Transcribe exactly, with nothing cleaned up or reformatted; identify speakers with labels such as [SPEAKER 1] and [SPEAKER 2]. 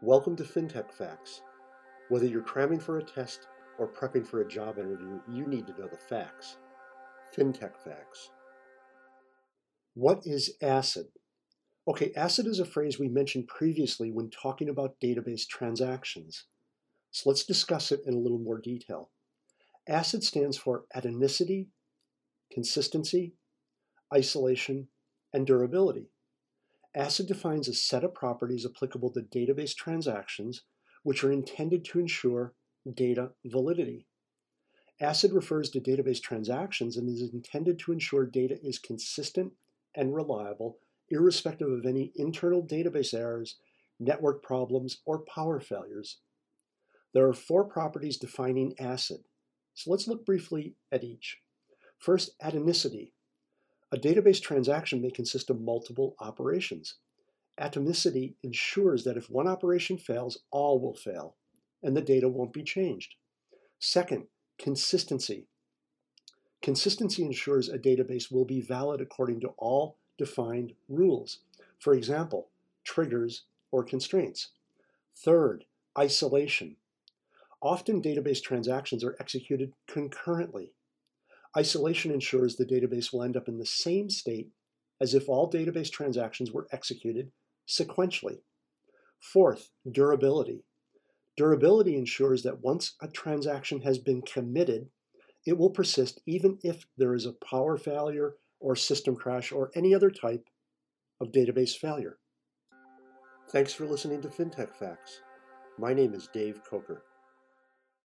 [SPEAKER 1] Welcome to FinTech Facts. Whether you're cramming for a test or prepping for a job interview, you need to know the facts. FinTech Facts. What is ACID? Okay, ACID is a phrase we mentioned previously when talking about database transactions. So let's discuss it in a little more detail. ACID stands for atomicity, consistency, isolation, and durability. ACID defines a set of properties applicable to database transactions which are intended to ensure data validity. ACID refers to database transactions and is intended to ensure data is consistent and reliable, irrespective of any internal database errors, network problems, or power failures. There are four properties defining ACID, so let's look briefly at each. First, atomicity. A database transaction may consist of multiple operations. Atomicity ensures that if one operation fails, all will fail, and the data won't be changed. Second, consistency. Consistency ensures a database will be valid according to all defined rules, for example, triggers or constraints. Third, isolation. Often database transactions are executed concurrently. Isolation ensures the database will end up in the same state as if all database transactions were executed sequentially. Fourth, durability. Durability ensures that once a transaction has been committed, it will persist even if there is a power failure or system crash or any other type of database failure. Thanks for listening to FinTech Facts. My name is Dave Coker.